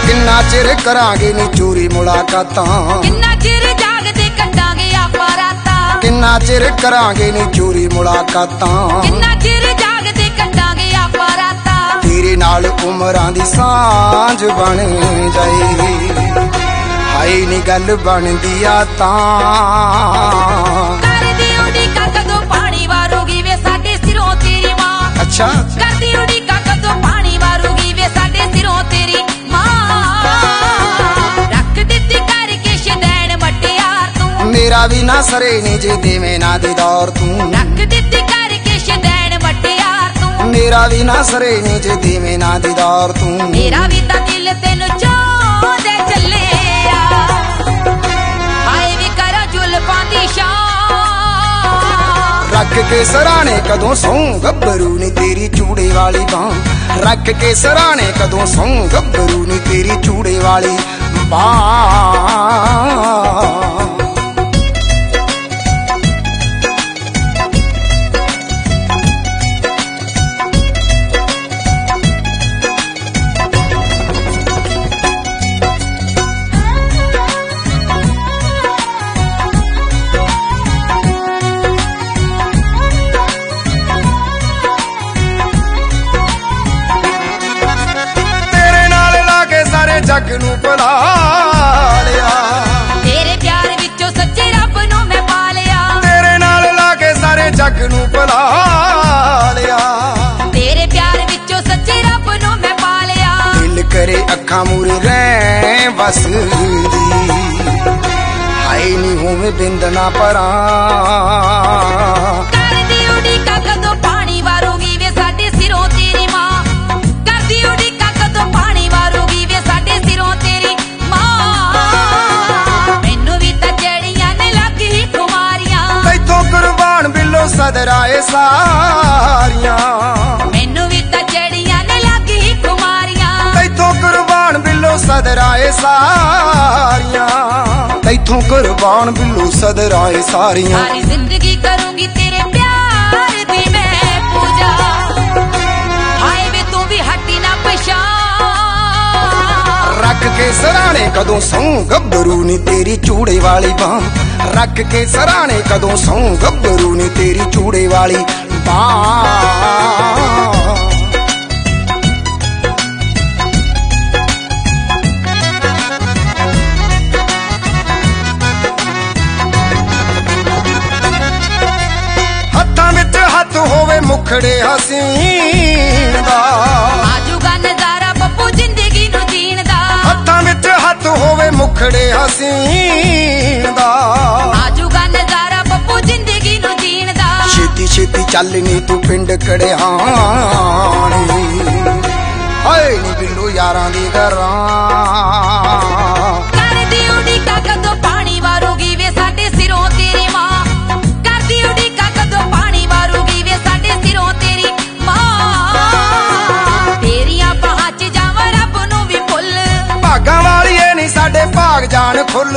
किन्ना चिर करांगे नी चोरी मुलाकातां, किन्ना चिर जागदे कट्टांगे आपां रातां, किन्ना चिर करांगे नी चोरी मुलाकातां, किन्ना चिर जागदे कट्टांगे आपां रातां। तेरे नाल उमरां दी सांझ बन जाए, हाय नी गल बनदी आ तां। करदी उड़ीका कदों पानी वारूगी वे साडे सिरों तेरी मां। अच्छा करदी उड़ीका कदों पानी वारूगी वे साडे सिरों तेरी मां। रख दित्ती करके शदैन मटियार तू, मेरा भी ना सरे नी जे देवे ना दीदार तू। रख दित्ती करके शदैन मटियार तू, मेरा भी ना सरे नी जे देवे ना दीदार तू। मेरा भी तां दिल तैनू चाहंदे चले आ, हाय वी करा जुल्फां दी शान। रख के सराने कदों सौं गब्बरू नी तेरी चूड़े वाली बां, रख के सराने कदों सौं गब्बरू नी तेरी चूड़े वाली बां। जग नू बुला लिया, तेरे प्यार विचों सच्चे रब नू मैं पा लिया। तेरे नाल लाके सारे जग नू बुला लिया, तेरे प्यार विचों सच्चे रब नू मैं पा लिया। दिल करे अखां मूरे रैं वसदी, हाय नी होवे बिंद ना परां। करदी उड़ीका कदों पानी वारूगी वे साडे सिरों तेरी मां। करदी उड़ीका कदों पानी वारूगी वे साडे सिरों तेरी मां। मैनू भी तां जड़ियां ने लग ही कुमारियां, तैथों कुर्बान बिल्लो सदराए सारियां। मैनू भी तां जड़ियां ने लग ही कुमारियां, तैथों कुर्बान बिल्लो सदराए सारियां। तैथों कुर्बान बिल्लो सदराए सारियां। सारी जिंदगी करूंगी तेरे प्यार दी मैं पूजा, हाय वे तू भी हटी ना पछान। रख के सराने कदों सौं गब्बरू नी तेरी चूड़े वाली बां, रख के सराने कदों सौं गब्बरू नी तेरी चूड़े वाली बां। होवे मुखड़े हसीन दा, आजूगा नजारा बप्पू जिंदगी नू जीण दा। हत्थां विच हत्थ होवे मुखड़े हसीन दा, आजूगा नजारा बप्पू जिंदगी नू जीण दा। छेती छेती चल नी तू पिंड कड़ियाणी, हाय नी बिल्लो यारां दी घरां। करदी उड़ीका कदों पानी वारूगी वे साडे सिरों तेरी मां। करदी उड़ीका कदों पानी वारूगी वे साडे सिरों तेरी मां। तेरियां बाहां च जावां रब नू भी भुल, भागां वालीए नी साडे भाग जान खुल।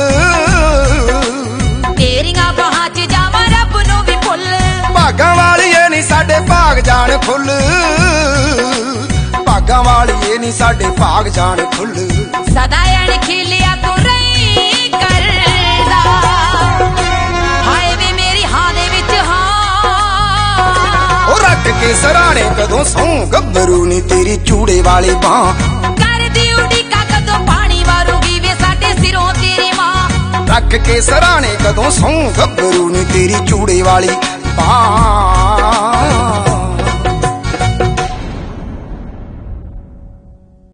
तेरियां बाहां च जावां रब नू भी भुल, भागां वालीए नी साडे भाग जान खुल। भागां वालीए नी साडे भाग जान खुल। सदा अण खिलिया तू रही करदा, हाय वे मेरी हां दे विच हां। ओ रख के सराने कदों सौं गब्बरू नी तेरी चूड़े वाली बां, करदी उड़ीका कदों पानी वारूगी वे साडे सिरों तेरी मां। रख के सराने कदों सौं गब्बरू नी तेरी चूड़े वाली बां।